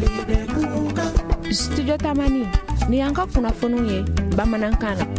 Studio Tamani ni yanka kunnafoniw ye bamanankan na.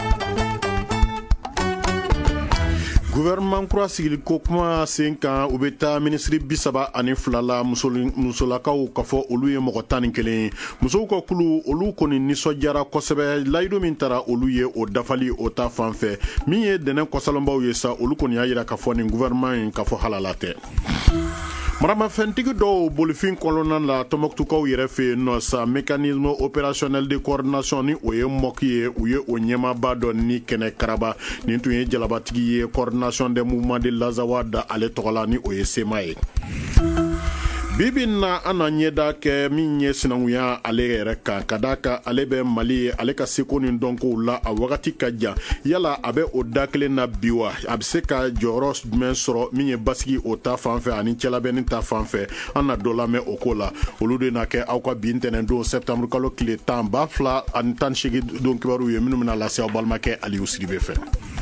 Gouvernement kura sigili ko kuma sen kan u bɛ taa ministre 32 la musolakaw ka fɔ olu ye mɔgɔ 11 musow ka kulu olu kɔni nisɔndiyara kosɛbɛ layidu min taara olu ye o dafali o ta fanfɛ min ye dɛnɛn kɔsalenbaw ye sa olu kɔni y'a jira ka fɔ nin gouvernement in ka fɔ halala tɛ. Maramafɛntigi dɔw bolifin kɔnɔna la Tɔnbɔkutukaw yɛrɛ fɛ yen nɔ sa mécanisme opérationnel de coordination ni o ye mɔki ye u ye o ɲɛmaaba dɔ ni kɛnɛ karaba nin tun ye jalabatigi ye coordination des mouvements de l'Azawa da ale tɔgɔ la ni o ye sema ye. Bibi na ana ɲɛda kɛ min ye sinankunya ale yɛrɛ kan ka d'a kan ale bɛ Mali ye ale ka seko ni dɔnkow la a wagati ka jan yala a bɛ o da kelen na bi wa a bɛ se ka jɔyɔrɔ jumɛn sɔrɔ min ye basigi o ta fanfɛ ani cɛlabɛnni ta fanfɛ an na dɔ lamɛn o ko la olu de na kɛ aw ka bi ntɛnɛn don septembre kalo tile 10 2018 don kibaru ye minnu bɛna lase aw balimakɛ Aliyu Sidibe fɛ.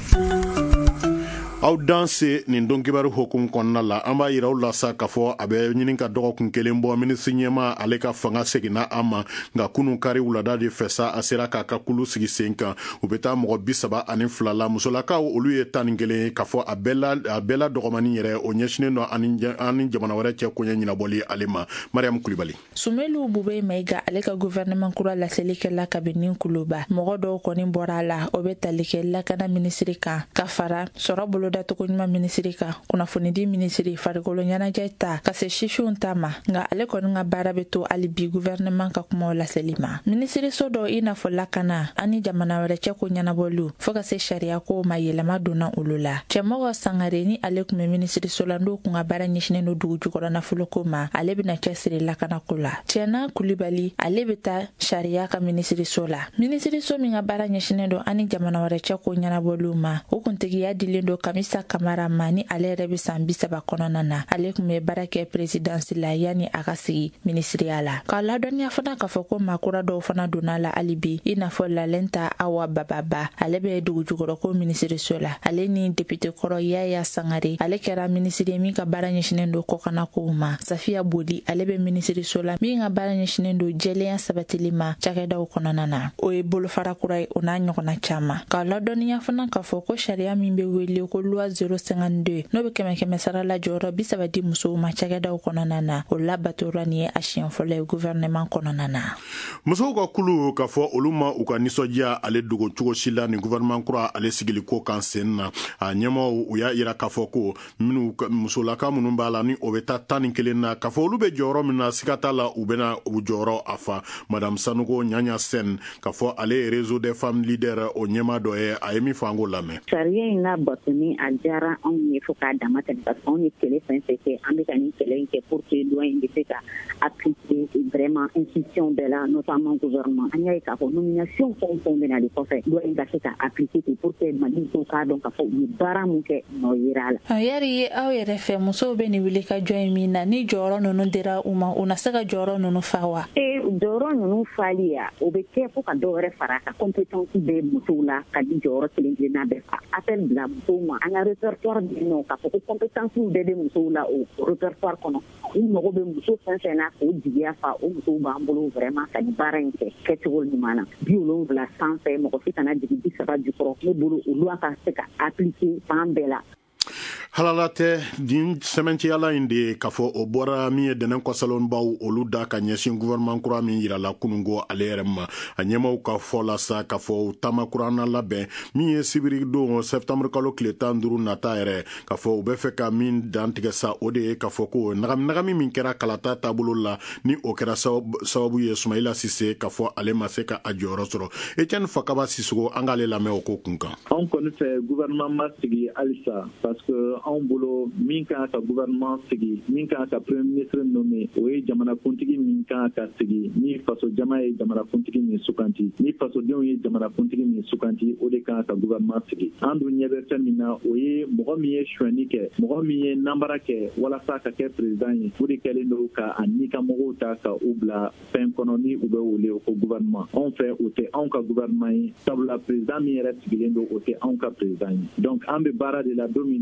Aw danse nin don kibaru hokum kɔnɔna la an b'a yira aw la sa k'a fɔ a bɛ ɲini ka dɔgɔkun kelen bɔ minisiri ɲɛma ale ka fanga seginna an ma nka kunun kari wulada de fɛ sa a sera k'a ka kulu sigi sen kan u bɛ taa mɔgɔ 32 la musolakaw olu ye 11 ye k'a fɔ a bɛɛ la dɔgɔmani yɛrɛ o ɲɛsinen dɔ ani jamana wɛrɛ cɛ koɲɛ ɲinabɔli ale ma Mariam Kulibali. Sumelu Bube Maiga ale ka gouvernement kura laseli kɛla kabini kuluba mɔgɔ dɔw kɔni bɔra a la o bɛ tali kɛ lakana minisiri kan ka fara sɔrɔ bolo datogo ɲuman minisiri kan kunnafonidi minisiri farikolo ɲɛnajɛ ta ka se sifinw ta ma nka ale kɔni ka baara bɛ to hali bi gouvernement ka kumaw laseli ma minisiri so dɔ i n'a fɔ lakana ani jamana wɛrɛ cɛ ko ɲɛnabɔliw fo ka se sariya ko ma yɛlɛma donna olu la cɛmɔgɔ Sangare ni ale tun bɛ minisiri so la n'o kun ka baara ɲɛsinen don dugu jukɔrɔ nafolo ko ma ale bɛna cɛsiri lakana ko la Tiɛna Kulibali ale bɛ taa sariya ka minisiri so la minisiri so min ka baara ɲɛsinen don ani jamana wɛrɛ cɛ ko ɲɛnabɔliw ma o kuntigiya dilen don Kamisa Kamara ma ni ale yɛrɛ bɛ san 30 kɔnɔna na ale tun bɛ baara kɛ présidence la yanni a ka sigi minisiriya la k'a ladɔnniya fana k'a fɔ ko maakura dɔw fana donna la hali bi i n'a fɔ Lalenta Awa Bababa ale bɛ dugu jukɔrɔ ko minisiri so la ale ni député kɔrɔ Yaya Sangare ale kɛra minisiri min ka baara ɲɛsinen don kɔkana kow ma Safiya Boli ale bɛ minisiri so la min ka baara ɲɛsinen don jɛlenya sabatili ma cakɛdaw kɔnɔna na o ye bolofara kura ye o n'a ɲɔgɔnna caman k'a ladɔnniya fana k'a fɔ ko sariya min bɛ wele ko loi 052 n'o bɛ kɛmɛ sara la jɔyɔrɔ 30 di musow ma cakɛdaw kɔnɔna na o labatora ni ye a siɲɛ fɔlɔ ye gouvernement kɔnɔna na musow ka kulu k'a fɔ olu ma u ka nisɔndiya ale dogo cogo si la ni gouvernement kura ale sigili ko kan sen na a ɲɛmaw u y'a yira k'a fɔ ko musolaka minnu b'a la ni o bɛ taa 11 na k'a fɔ olu bɛ jɔyɔrɔ min na siga t'a la u bɛna u jɔyɔrɔ a fa Madame Sanogo Ɲaɲa Sen k'a fɔ ale ye réseau des femmes leaders o ɲɛma dɔ ye a ye min fɔ an k'o lamɛn. Sariya in labatoni a diyara anw ye fo k'a dama tɛmɛ parce que anw ye kɛlɛ fɛn fɛn kɛ an bɛ ka nin kɛlɛ in kɛ pour que loi in bɛ se ka appliquer vraiment institution bɛɛ la notamment gouvernement an y'a ye k'a fɔ nomination fɛn fɛn bɛ nali kɔfɛ loi in ka se ka appliquer pour que malidenw k'a dɔn k'a fɔ u ye baara min kɛ nɔ yera a la. Yari aw yɛrɛ fɛ musow bɛ nin wuli ka jɔ in min na ni jɔyɔrɔ ninnu dira u ma u na se ka jɔyɔrɔ ninnu fa wa. Jɔyɔrɔ ninnu fali ya o bɛ kɛ fo ka dɔ wɛrɛ fara ka compétence bɛ musow la ka di jɔyɔrɔ kelen kelenna bɛɛ fa appel bila musow ma an ka répertoire bɛ yen nɔ k'a fɔ ko compétence bɛɛ bɛ musow la o répertoire kɔnɔ u mago bɛ muso fɛn fɛn na k'o jigiya fa o musow b'an bolo vraiment ka nin baara in kɛ kɛcogo ɲuman na 70 sanfɛ mɔgɔ si kana jigin 30 jukɔrɔ ne bolo olu ka se ka appliquer fan bɛɛ la. Halala tɛ din sɛmɛnciyala in de k'a fɔ o bɔra min ye dɛnɛn kɔsalonbaw olu da ka ɲɛsin gouvernement kura min yirala kunungo ale yɛrɛ ma a ɲɛmaw ka fɔ la sa k'a fɔ taama kuranna labɛn min ye sibiri don septembre kalo tile 15 nata yɛrɛ k'a fɔ u bɛ fɛ ka min dantigɛ sa o de ye k'a fɔ ko nagami min kɛra kalata taabolo la ni o kɛra sababu ye Sumayila Sise k'a fɔ ale ma se ka a jɔyɔrɔ sɔrɔ Etienne Fakaba Sisogo an k'ale lamɛn o ko kunkan. Anw kɔni fɛ gouvernement ma sigi halisa parce que anw bolo min kan ka gouvernement sigi min kan ka premier ministre nommé o ye jamanakuntigi min kan ka sigi ni faso jama ye jamanakuntigi min suganti ni fasodenw ye jamanakuntigi min suganti o de kan ka gouvernement sigi an dun ɲɛ bɛ fɛn min na o ye mɔgɔ min ye suɲɛni kɛ mɔgɔ min ye nanbara kɛ walasa ka kɛ président ye o de kɛlen don ka a ni ka mɔgɔw ta ka u bila fɛn kɔnɔ ni u bɛ wele ko gouvernement anw fɛ o tɛ anw ka gouvernement ye sabula président min yɛrɛ sigilen don o tɛ anw ka président ye donc an bɛ baara de la don min tɔgɔ ko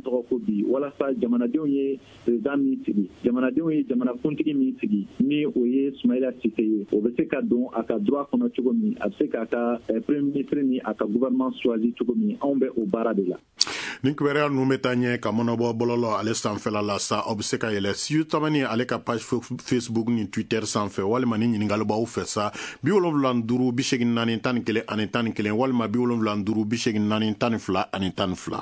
bi walasa jamanadenw ye président min sigi jamanadenw ye jamanakuntigi min sigi ni o ye Soumaïla Cissé ye o bɛ se ka don a ka droit kɔnɔ cogo min a bɛ se k'a ka premier ministre ni a ka gouvernement choisi cogo min anw bɛ o baara de la. Nin kibaruya ninnu bɛ taa ɲɛ ka mɔnɔbɔ bɔlɔlɔ ale sanfɛla la sa aw bɛ se ka yɛlɛ Studio Tamani ale ka page Facebook ni Twitter sanfɛ walima ni ɲininkali b'aw fɛ sa 75 84 11 ani 11 walima 75 84 12 ani 12.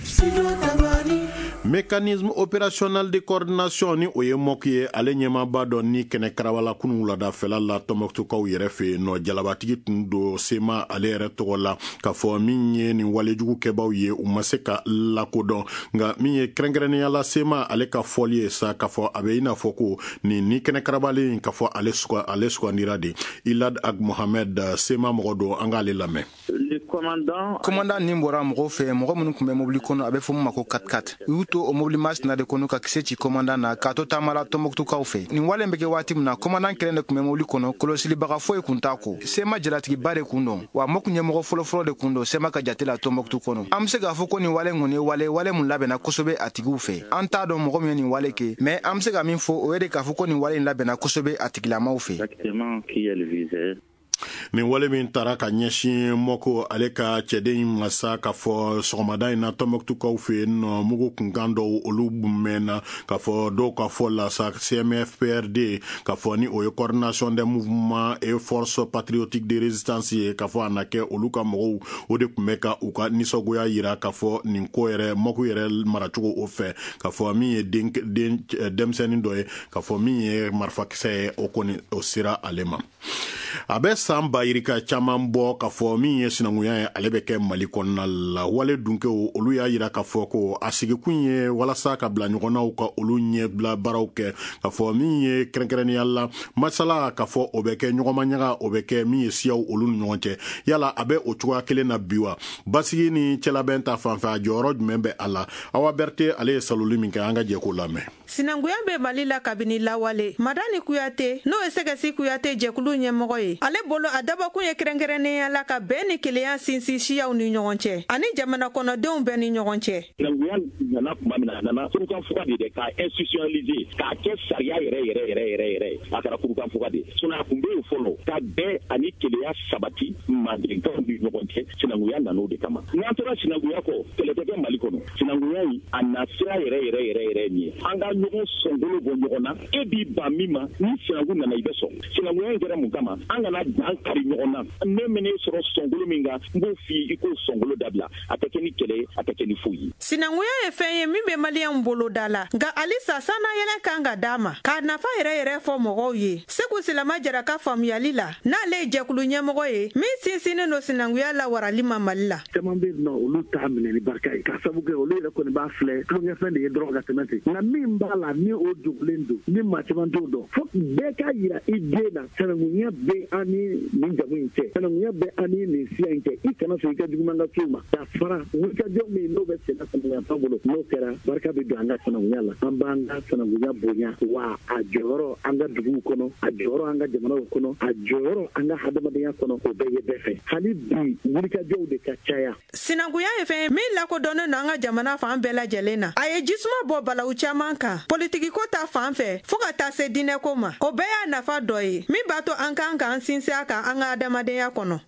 Mécanisme opérationnel de coordination ni o ye mɔk ye ale ɲɛmaaba dɔ ni kɛnɛ karawala kunu wuladafɛla la Tɔnbɔkutukaw yɛrɛ fɛ nɔ jalabatigi tun do sema ale yɛrɛ tɔgɔ la ka fɔ min ye nin walejugu kɛbaw ye u ma se ka lakodɔn nka min ye kɛrɛnkɛrɛnnenya la sema ale ka fɔli ye sa ka fɔ a bɛ i n'a fɔ ko ni kɛnɛ karabalen ka fɔ ale sugandira de Ilad Ag Mohamed sema mɔgɔ do an k'ale lamɛn. Commandant nin bɔra mɔgɔw fɛ mɔgɔ minnu tun bɛ mobili kɔnɔ a bɛ fɔ min ma ko 4x4 u y'u to o mobili masina de kɔnɔ ka kisɛ ci commandant na k'a to taamala Tɔnbɔkutukaw fɛ nin wale bɛ kɛ waati min na commandant kelen de tun bɛ mobili kɔnɔ kɔlɔsilibaga foyi kun t'a ko sema jalatigiba de kun dɔn wa mɔk ɲɛmɔgɔ fɔlɔfɔlɔ de kun dɔn sema ka jate la Tɔnbɔkutu kɔnɔ an bɛ se k'a fɔ ko nin wale kɔni ye wale mun labɛnna kosɛbɛ a tigiw fɛ an t'a dɔn mɔgɔ min ye nin wale kɛ mais an bɛ se ka min fɔ o ye de k'a fɔ ko nin wale in labɛnna kosɛbɛ a tigilamaw fɛ. Nin wale min tara ka ɲɛsin mɔko ale ka cɛden masa ka fɔ sɔgɔmada in na Tɔnbɔkutukaw fɛ nɔ mugu kunkan dɔw olu mɛnna ka fɔ dɔw ka fɔ la sa CMFPRD ka fɔ ni o ye coordination des mouvements et forces patriotiques de résistance ye ka fɔ a na kɛ olu ka mɔgɔw o de tun bɛ ka u ka nisɔngoya yira ka fɔ nin ko yɛrɛ mɔko yɛrɛ maracogo o fɛ ka fɔ min ye denmisɛnnin dɔ ye ka fɔ min ye marifakisɛ ye o kɔni o sera ale ma. A bɛ san bayirika caman bɔ ka fɔ min ye sinankunya ye ale bɛ kɛ Mali kɔnɔna la wale dunkɛw olu y'a yira ka fɔ ko a sigikun ye walasa ka bila ɲɔgɔnnaw ka olu ɲɛbila baaraw kɛ ka fɔ min ye kɛrɛnkɛrɛnnenya la masala ka fɔ o bɛ kɛ ɲɔgɔnmanyaga o bɛ kɛ min ye siyaw olu ni ɲɔgɔn cɛ yala a bɛ o cogoya kelen na bi wa basigi ni cɛlabɛn ta fanfɛ a jɔyɔrɔ jumɛn bɛ a la Awa Berete ale ye saloli min kɛ an ka jɛ k'o lamɛn. Sinankunya bɛ Mali la kabini lawale Madani Kuyate n'o ye Sɛgɛsi Kuyate jɛkulu ɲɛmɔgɔ ye ale bolo a dabɔkun ye kɛrɛnkɛrɛnnenya la ka bɛn ni kelenya sinsin siyaw ni ɲɔgɔn cɛ ani jamana kɔnɔdenw bɛɛ ni ɲɔgɔn cɛ. Sinankunya nana tuma min na a nana kurukanfuga de k'a institutionnaliser k'a kɛ sariya yɛrɛ a kɛra kurukanfuga de sinon a tun bɛ yen fɔlɔ ka bɛn ani kelenya sabati mandenkaw ni ɲɔgɔn cɛ sinankunya nan'o de kama n'an tora sinankunya kɔ kɛlɛ tɛ kɛ Mali kɔnɔ sinankunya in a na sira yɛrɛ nin ye an ka ɲɔgɔn sɔngolo bɔ ɲɔgɔn na e b'i ban min ma ni sinanku nana i bɛ sɔn sinankunya in kɛra mun kama an kana dan kari ɲɔgɔn na ne mɛnɛ sɔrɔ sɔngolo min kan n b'o f'i i k'o sɔngolo dabila a tɛ kɛ ni kɛlɛ a tɛ kɛ ni foyi. Sinankunya ye fɛn ye min bɛ maliyɛnw bolo da la nka halisa sanayɛlɛ kan ka d'a ma k'a nafa yɛrɛ fɔ mɔgɔw ye Segu Silama Jara ka faamuyali la n'ale ye jɛkulu ɲɛmɔgɔ ye min sinsinnen don sinankunya la warali ma Mali la. Caman bɛ yen nɔ olu t'a minɛ ni barika ye k'a sabu kɛ olu yɛrɛ kɔni b'a filɛ tulonkɛfɛn de ye dɔrɔn ka tɛmɛ ten nka min b'a la ni o dogolen don ni maa caman t'o dɔn fo bɛɛ k'a yira i den na sinankunya bɛ an ni nin jamu in cɛ sinankunya bɛ an ni nin siya in cɛ i kana sɔn i ka juguman ka t'u ma ka fara wulikajɔw min n'o bɛ senna sinankunya t'an bolo n'o kɛra barika bɛ don an ka sinankunya la an b'an ka sinankunya bonya wa a jɔyɔrɔ an ka duguw kɔnɔ a jɔyɔrɔ an ka jamanaw kɔnɔ a jɔyɔrɔ an ka hadamadenya kɔnɔ o bɛɛ ye bɛɛ fɛ hali bi wulikajɔw de ka caya. Sinankunya ye fɛn min lakodɔnnen don an ka jamana fan bɛɛ lajɛlen na a ye jisuma bɔ balawu caman kan politiki ko ta fan fɛ fo ka taa se diinɛ ko ma o bɛɛ y'a nafa dɔ ye min b'a to an kan k'an sinsin a kan an ka adamadenya kɔnɔ.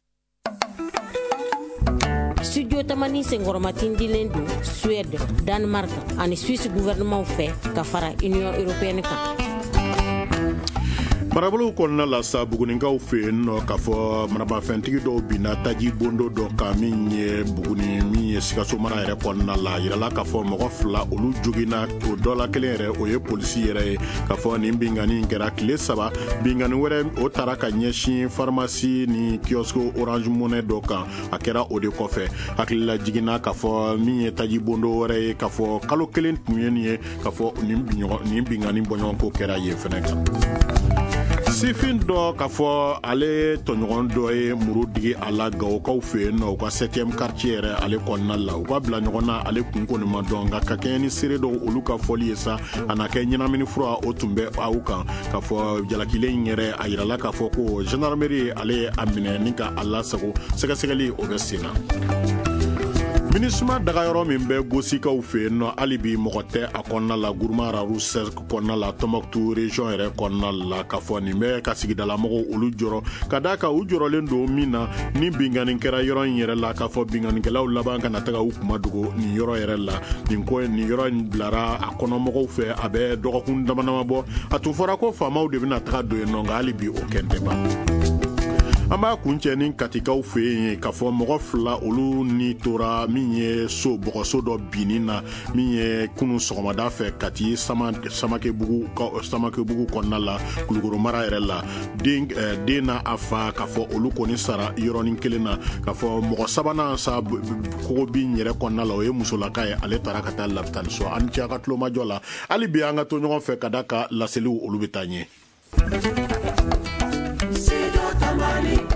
Studio Tamani senkɔrɔmatin dilen don Suède, Danemark ani Suisse gouvernement fɛ ka fara Union européenne kan. Marabolo kɔnɔna la sa Buguninkaw fɛ yen nɔ k'a fɔ manabafɛntigi dɔw binna taji bondo dɔ kan min ye Buguni min ye Sikaso mara yɛrɛ kɔnɔna la yirala k'a fɔ mɔgɔ fila olu joginna o dɔ la kelen yɛrɛ o ye polisi yɛrɛ ye k'a fɔ nin bingani kɛra tile 3 bingani wɛrɛ o taara ka ɲɛsin pharmacie ni kiosque Orange Money dɔ kan a kɛra o de kɔfɛ hakilila jiginna k'a fɔ min ye taji bondo wɛrɛ ye k'a fɔ kalo kelen tun ye nin ye k'a fɔ nin bingani bɔɲɔgɔn ko kɛra yen fɛnɛ kan. Sifin dɔ k'a fɔ ale tɔɲɔgɔn dɔ ye muru digi a la Gawokaw fɛ yen nɔ u ka 7e quartier yɛrɛ ale kɔnɔna la u ka bila ɲɔgɔn na ale kun kɔni ma dɔn nka ka kɛɲɛ ni seere dɔw olu ka fɔli ye sa a na kɛ ɲɛnamini fura o tun bɛ aw kan k'a fɔ jalakilen in yɛrɛ a yirala k'a fɔ ko gendarmerie ale ye a minɛ ni ka a lasago sɛgɛsɛgɛli o bɛ sen na. minisma dagayɔrɔ min bɛ gosikaw fɛ yen nɔ hali bi mɔgɔ tɛ a kɔnɔna la gurumara rusɛr kɔnɔna la tɔmɔkutu region yɛrɛ kɔnɔna la k'a fɔ nin bɛ ka sigidalamɔgɔw olu jɔrɔ ka d'a kan u jɔrɔlen don min na ni bingani kɛra yɔrɔ in yɛrɛ la k'a fɔ binganikɛlaw laban kana taga u kuma dogo nin yɔrɔ yɛrɛ la nin yɔrɔ in bilara a kɔnɔmɔgɔw fɛ a bɛ dɔgɔkun damadama bɔ a tun fɔra ko faamaw de bɛna taga don yen nɔ nka hali bi o kɛn tɛ ban. An b'a kuncɛ ni katikaw fɛ yen k'a fɔ mɔgɔ fila olu ni tora min ye bɔgɔso dɔ binni na min ye kunun sɔgɔmada fɛ Kati Samakebugu kɔnɔna la Kulukoro mara yɛrɛ la den n'a a fa k'a fɔ olu kɔni sara yɔrɔnin kelen na k'a fɔ mɔgɔ sabanan sa kogobin yɛrɛ kɔnɔna la o ye musolaka ye ale taara ka taa lapitali so an cɛ ka tulomajɔ la hali bi an ka to ɲɔgɔn fɛ ka da ka laseliw olu bɛ taa ɲɛ. Tamani